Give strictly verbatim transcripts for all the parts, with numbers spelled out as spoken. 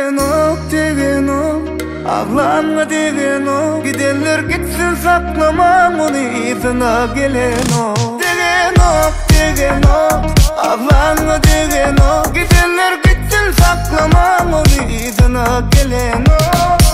degen ok, degen ok, ağlanma degen ok. Gidenler gitsin saklamam onu izine gelen ok. Degen ok, degen ok, ağlanma degen ok. Gidenler gitsin saklamam onu izine gelen ok.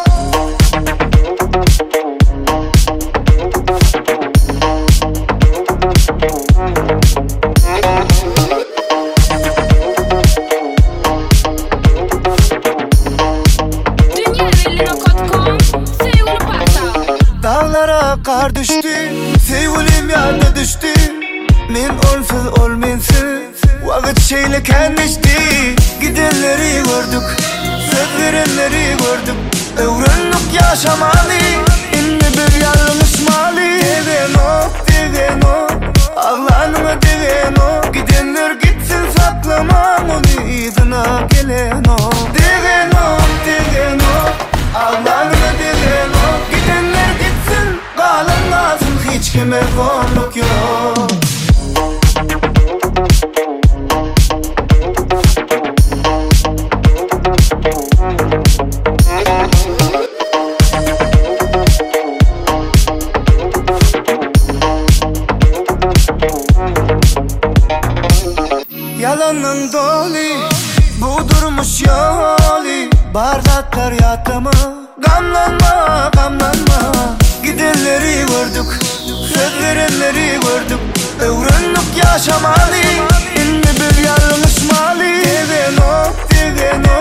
Dağlara kar düştü, sevgilim yalda düştü. Men olsuz olmensiz, vakit şeyle kendişti. Gidenleri gördük, söz verenleri gördük. Öğrendik yaşamalı, indi bir yanlışmalı. Degen ok, degen ok, ağlanma degen ok. Gidenler gitsin saklamam onu izine gelen ok. Degen ok, degen ok, ağlanma degen ok. Gidenler gitsin kalınmasın, hiç kime konluk yok. Yalanın dolu, bu durmuş yolu. Bardaklar yatama, gamlanma, gamlanma. Gidenleri gördük, söz verenleri gördük. Öğrendik yaşamalı, indi bir yanlışmalı. Degen ok, degen ok,